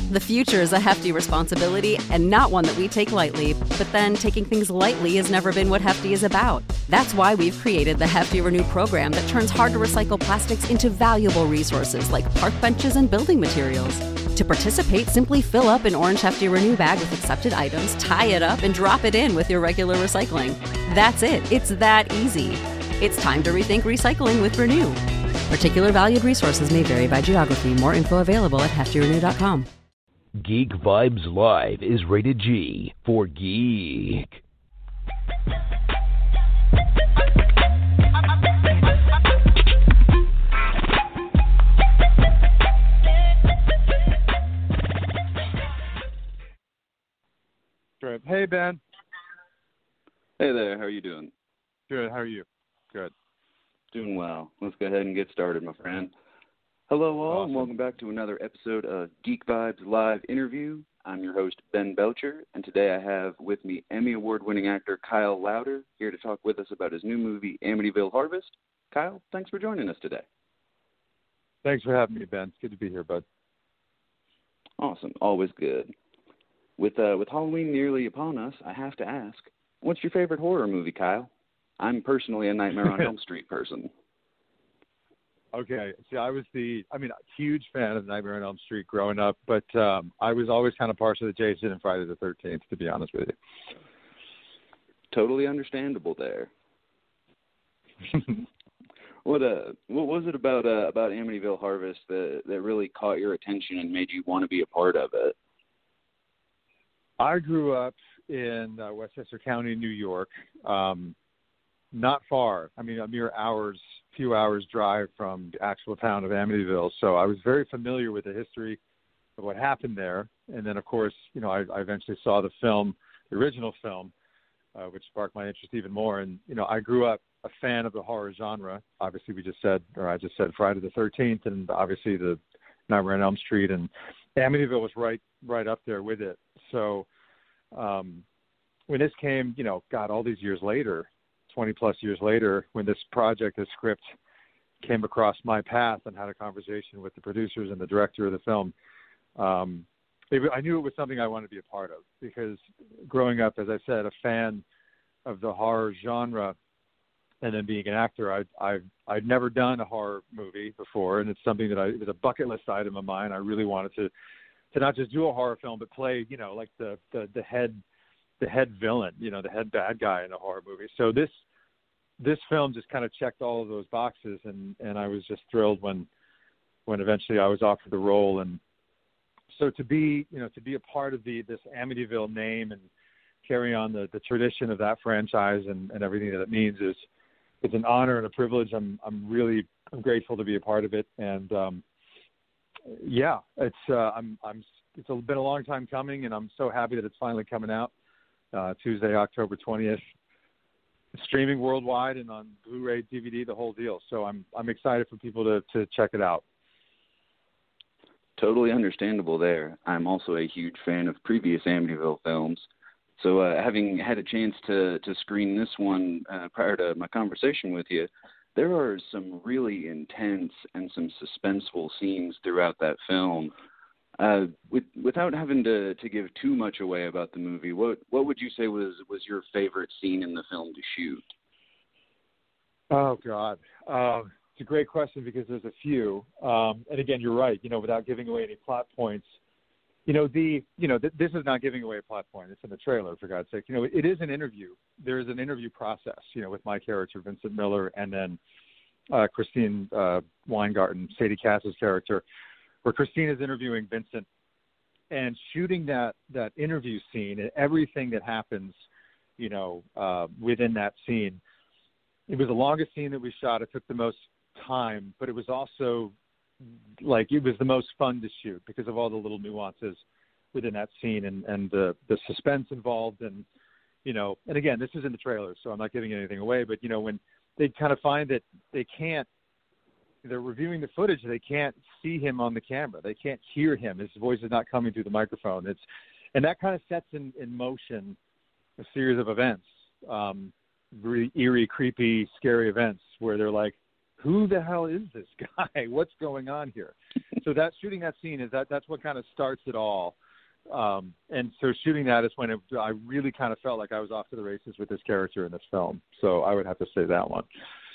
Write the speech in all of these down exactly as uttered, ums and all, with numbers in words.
The future is a hefty responsibility and not one that we take lightly, but then taking things lightly has never been what Hefty is about. That's why we've created the Hefty Renew program that turns hard-to-recycle plastics into valuable resources like park benches and building materials. To participate, simply fill up an orange Hefty Renew bag with accepted items, tie it up, and drop it in with your regular recycling. That's it. It's that easy. It's time to rethink recycling with Renew. Particular valued resources may vary by geography. More info available at hefty renew dot com. Geek Vibes Live is rated G for geek. Hey, Ben. Hey there. How are you doing? Good. How are you? Good. Doing well. Let's go ahead and get started, my friend. Hello, all, Awesome. and welcome back to another episode of Geek Vibes Live Interview. I'm your host, Ben Belcher, and today I have with me Emmy Award-winning actor Kyle Lowder here to talk with us about his new movie, Amityville Harvest. Kyle, thanks for joining us today. Thanks for having me, Ben. It's good to be here, bud. Awesome. Always good. With uh, with Halloween nearly upon us, I have to ask, what's your favorite horror movie, Kyle? I'm personally a Nightmare on Elm Street person. Okay. See, I was the, I mean, a huge fan of Nightmare on Elm Street growing up, but um, I was always kind of partial to Jason and Friday the thirteenth, to be honest with you. Totally understandable there. What uh, what was it about uh, about Amityville Harvest that, that really caught your attention and made you want to be a part of it? I grew up in uh, Westchester County, New York, um, not far. I mean, a mere hours, few hours drive from the actual town of Amityville. So I was very familiar with the history of what happened there. And then, of course, you know, I, I eventually saw the film, the original film, uh, which sparked my interest even more. And, you know, I grew up a fan of the horror genre. Obviously, we just said, or I just said Friday the thirteenth, and obviously the Nightmare on Elm Street, and Amityville was right, right up there with it. So um, when this came, you know, God, all these years later, twenty plus years later, when this project, this script came across my path and had a conversation with the producers and the director of the film, um, it, I knew it was something I wanted to be a part of, because growing up, as I said, a fan of the horror genre, and then being an actor, I'd, I've, I'd never done a horror movie before, and it's something that I, it was a bucket list item of mine. I really wanted to, to not just do a horror film, but play, you know, like the, the, the head the head villain, you know, the head bad guy in a horror movie. So this this film just kind of checked all of those boxes, and, and I was just thrilled when when eventually I was offered the role. And so to be, you know, to be a part of the this Amityville name and carry on the, the tradition of that franchise and, and everything that it means is it's an honor and a privilege. I'm I'm really I'm grateful to be a part of it. And um, yeah, it's uh, I'm I'm it's been a long time coming, and I'm so happy that it's finally coming out. Uh, Tuesday, October twentieth, streaming worldwide and on Blu-ray, D V D, the whole deal. So I'm I'm excited for people to, to check it out. Totally understandable there. I'm also a huge fan of previous Amityville films. So uh, having had a chance to, to screen this one uh, prior to my conversation with you, there are some really intense and some suspenseful scenes throughout that film. Uh, with, without having to, to give too much away about the movie, what what would you say was, was your favorite scene in the film to shoot? Oh, God. Uh, it's a great question, because there's a few. Um, and again, you're right, you know, without giving away any plot points. You know, the you know th- this is not giving away a plot point. It's in the trailer, for God's sake. You know, it is an interview. There is an interview process, you know, with my character, Vincent Miller, and then uh, Christine uh, Weingarten, Sadie Cass's character, where Christine is interviewing Vincent and shooting that, that interview scene and everything that happens, you know, uh, within that scene. It was the longest scene that we shot. It took the most time, but it was also like, it was the most fun to shoot because of all the little nuances within that scene and, and the, the suspense involved. And, you know, and again, this is in the trailer, so I'm not giving anything away, but, you know, when they kind of find that they can't, they're reviewing the footage, they can't see him on the camera. They can't hear him. His voice is not coming through the microphone. It's, and that kind of sets in, in motion a series of events, um, really eerie, creepy, scary events where they're like, who the hell is this guy? What's going on here? So that shooting that scene is that that's what kind of starts it all. Um, and so shooting that is when it, I really kind of felt like I was off to the races with this character in this film. So I would have to say that one.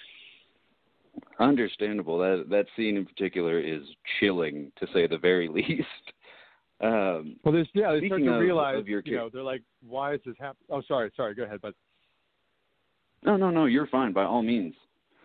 Understandable. That that scene in particular is chilling, to say the very least. Um, well, there's yeah, they start to of, realize, of your you know, they're like, why is this happening? Oh, sorry, sorry, go ahead, bud. No, no, no, you're fine, by all means.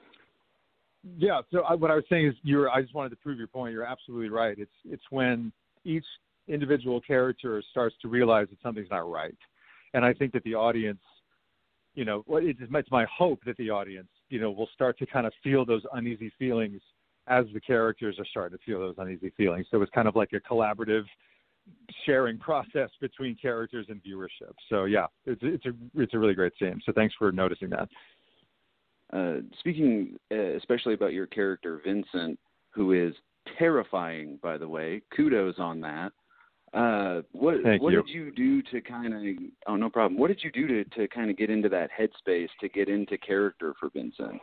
Yeah, so I, what I was saying is, you're. I just wanted to prove your point. You're absolutely right. It's it's when each individual character starts to realize that something's not right, and I think that the audience, you know, it's, it's my hope that the audience, you know, will start to kind of feel those uneasy feelings as the characters are starting to feel those uneasy feelings. So it's kind of like a collaborative sharing process between characters and viewership. So yeah, it's it's a it's a really great scene. So thanks for noticing that. Uh, speaking uh, especially about your character Vincent, who is terrifying, by the way, kudos on that. Uh, what Thank what you. did you do to kind of? Oh, no problem. What did you do to to kind of get into that headspace, to get into character for Vincent?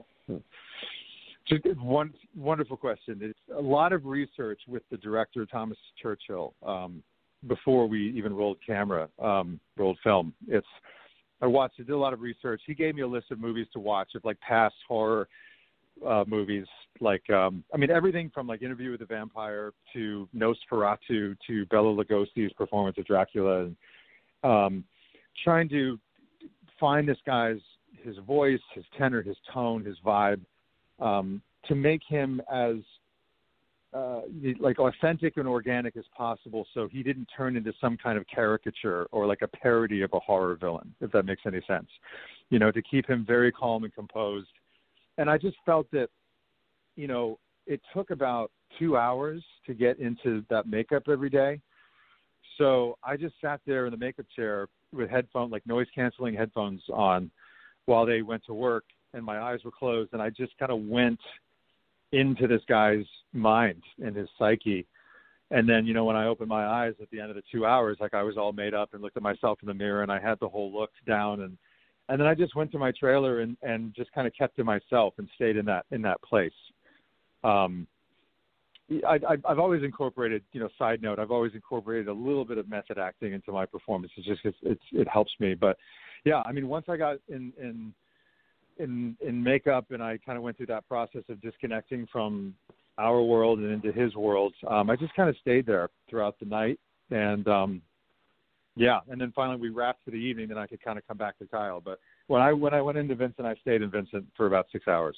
Just one wonderful question. It's a lot of research with the director Thomas Churchill um, before we even rolled camera, um, rolled film. It's I watched. I did a lot of research. He gave me a list of movies to watch of like past horror uh, movies. Like um, I mean, everything from like Interview with the Vampire to Nosferatu to Bela Lugosi's performance of Dracula, and um, trying to find this guy's his voice, his tenor, his tone, his vibe. Um, to make him as uh, like authentic and organic as possible, so he didn't turn into some kind of caricature or like a parody of a horror villain, if that makes any sense. You know, to keep him very calm and composed. And I just felt that, you know, it took about two hours to get into that makeup every day. So I just sat there in the makeup chair with headphones, like noise canceling headphones on, while they went to work. And my eyes were closed, and I just kind of went into this guy's mind and his psyche. And then, you know, when I opened my eyes at the end of the two hours, like I was all made up and looked at myself in the mirror, and I had the whole look down. And, and then I just went to my trailer and, and just kind of kept to myself and stayed in that in that place. Um, I, I, I've always incorporated, you know, side note, I've always incorporated a little bit of method acting into my performances, just because it's, it helps me. But, yeah, I mean, once I got in, in – in in makeup and I kind of went through that process of disconnecting from our world and into his world, um, I just kind of stayed there throughout the night. And, um, yeah, and then finally we wrapped for the evening, and I could kind of come back to Kyle. But when I when I went into Vincent, I stayed in Vincent for about six hours.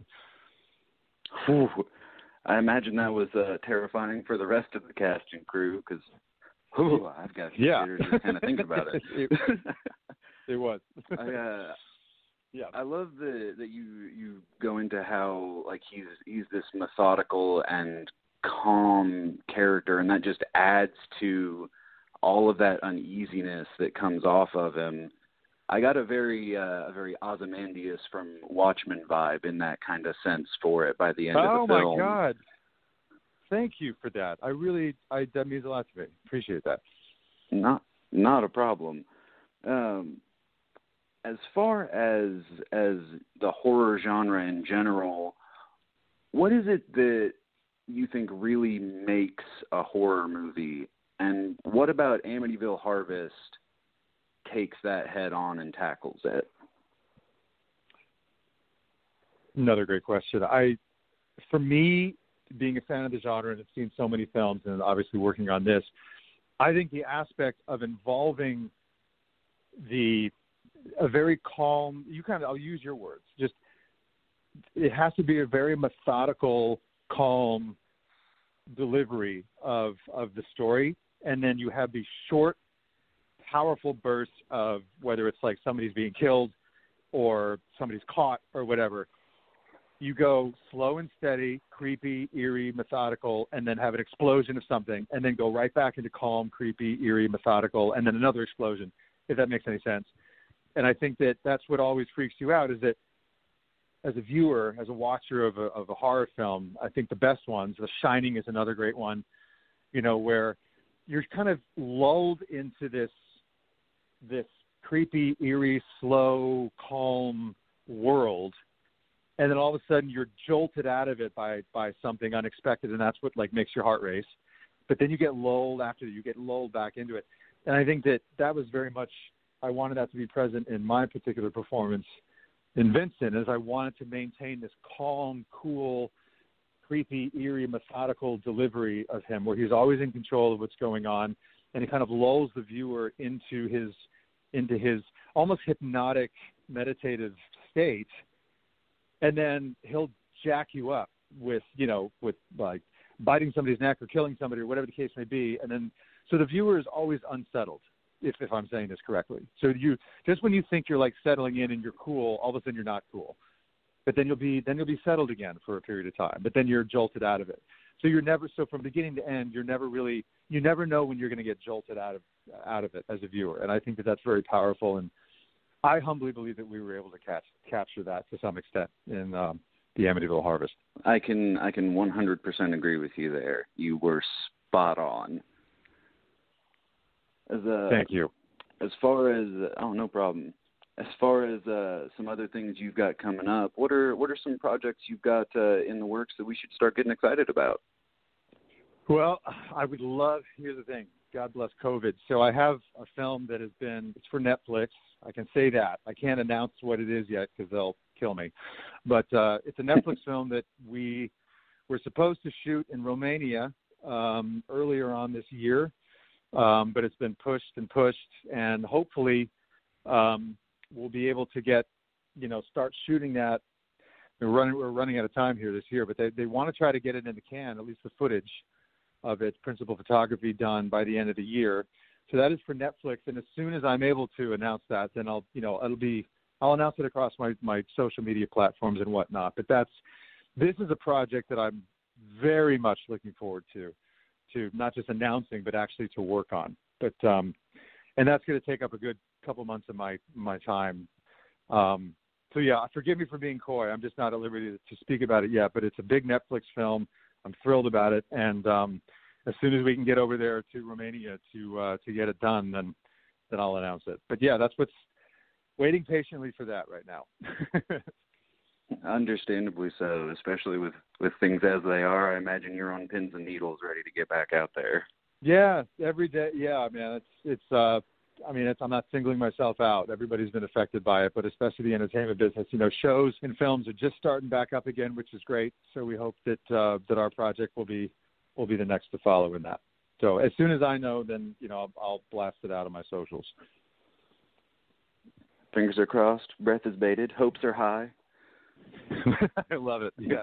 Ooh, I imagine that was uh, terrifying for the rest of the cast and crew, because I've got to yeah. just kind of think about it. it, it was. I, uh, Yeah, I love the that you you go into how like he's he's this methodical and calm character, and that just adds to all of that uneasiness that comes off of him. I got a very uh, a very Ozymandias from Watchmen vibe in that kind of sense for it by the end oh of the film. Oh my God! Thank you for that. I really I that means a lot to me. Appreciate that. Not not a problem. Um, As far as as the horror genre in general, what is it that you think really makes a horror movie? And what about Amityville Harvest takes that head on and tackles it? Another great question. I, for me, being a fan of the genre and have seen so many films and obviously working on this, I think the aspect of involving the a very calm, you kind of, I'll use your words, just, it has to be a very methodical, calm delivery of, of the story. And then you have these short, powerful bursts of whether it's like somebody's being killed or somebody's caught or whatever. You go slow and steady, creepy, eerie, methodical, and then have an explosion of something, and then go right back into calm, creepy, eerie, methodical, and then another explosion, if that makes any sense. And I think that that's what always freaks you out, is that as a viewer, as a watcher of a, of a horror film, I think the best ones, The Shining is another great one, you know, where you're kind of lulled into this this creepy, eerie, slow, calm world, and then all of a sudden you're jolted out of it by by something unexpected, and that's what like makes your heart race. But then you get lulled after you get lulled back into it, and I think that that was very much I wanted that to be present in my particular performance in Vincent, as I wanted to maintain this calm, cool, creepy, eerie, methodical delivery of him, where he's always in control of what's going on, and he kind of lulls the viewer into his into his almost hypnotic, meditative state, and then he'll jack you up with, you know, with like biting somebody's neck or killing somebody or whatever the case may be, and then so the viewer is always unsettled, if if I'm saying this correctly. So you just when you think you're like settling in and you're cool, all of a sudden you're not cool. But then you'll be then you'll be settled again for a period of time. But then you're jolted out of it. So you're never so from beginning to end, you're never really you never know when you're going to get jolted out of out of it as a viewer. And I think that that's very powerful. And I humbly believe that we were able to catch capture that to some extent in um, the Amityville Harvest. I can I can one hundred percent agree with you there. You were spot on. As a, Thank you. As far as oh no problem. As far as uh, some other things you've got coming up, what are what are some projects you've got uh, in the works that we should start getting excited about? Well, I would love. Here's the thing. God bless COVID. So I have a film that has been. It's for Netflix. I can say that. I can't announce what it is yet because they'll kill me. But uh, it's a Netflix film that we were supposed to shoot in Romania um, earlier on this year, um, but it's been pushed and pushed, and hopefully. Um, we'll be able to get, you know, start shooting that. We're running, we're running out of time here this year, but they, they want to try to get it in the can, at least the footage of its principal photography done by the end of the year. So that is for Netflix. And as soon as I'm able to announce that, then I'll, you know, it'll be, I'll announce it across my, my social media platforms and whatnot. But that's, this is a project that I'm very much looking forward to, to not just announcing, but actually to work on. But, um, and that's going to take up a good couple months of my my time. Um, so yeah, forgive me for being coy. I'm just not at liberty to, to speak about it yet. But it's a big Netflix film. I'm thrilled about it. And um, as soon as we can get over there to Romania to uh, to get it done, then then I'll announce it. But yeah, that's what's waiting patiently for that right now. Understandably so, especially with, with things as they are. I imagine you're on pins and needles, ready to get back out there. Yeah, every day. Yeah, man, it's it's. Uh, I mean, it's, I'm not singling myself out. Everybody's been affected by it, but especially the entertainment business. You know, shows and films are just starting back up again, which is great. So we hope that uh, that our project will be will be the next to follow in that. So as soon as I know, then you know I'll, I'll blast it out on my socials. Fingers are crossed, breath is bated, hopes are high. I love it. Yes.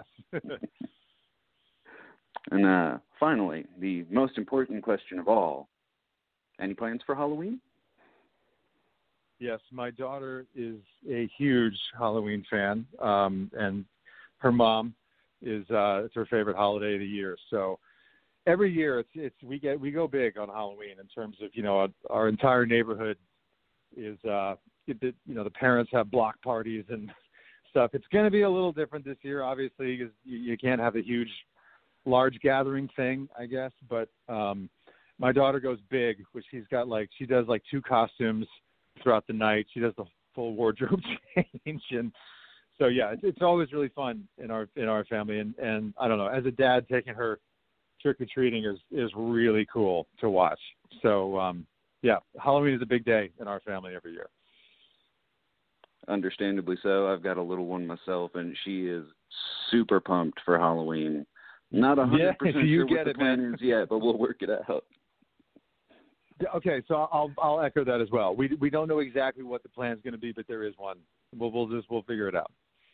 And uh, finally, the most important question of all, any plans for Halloween? Yes, my daughter is a huge Halloween fan, um, and her mom is uh, it's her favorite holiday of the year. So every year it's it's we get we go big on Halloween in terms of, you know, our, our entire neighborhood is uh, it, it, you know, the parents have block parties and stuff. It's going to be a little different this year, obviously, because you, you can't have a huge large gathering thing, I guess, but um my daughter goes big, which she's got like she does like two costumes throughout the night. She does the full wardrobe change, and so yeah, it's, it's always really fun in our in our family. And and I don't know, as a dad, taking her trick or treating is is really cool to watch. So um yeah, Halloween is a big day in our family every year. Understandably so. I've got a little one myself, and she is super pumped for Halloween. Not a hundred percent sure what the plan is yet, but we'll work it out. Okay, so I'll I'll echo that as well. We we don't know exactly what the plan is going to be, but there is one. We'll we'll just we'll figure it out.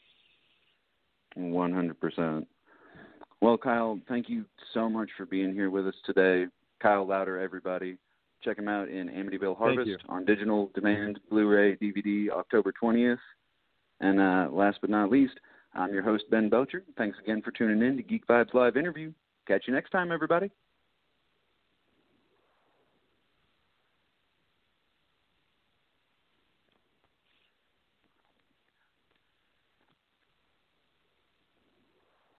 One hundred percent. Well, Kyle, thank you so much for being here with us today. Kyle Lowder, everybody, check him out in Amityville Harvest on digital demand, Blu-ray, D V D, October twentieth. And uh, last but not least, I'm your host, Ben Belcher. Thanks again for tuning in to Geek Vibes Live Interview. Catch you next time, everybody.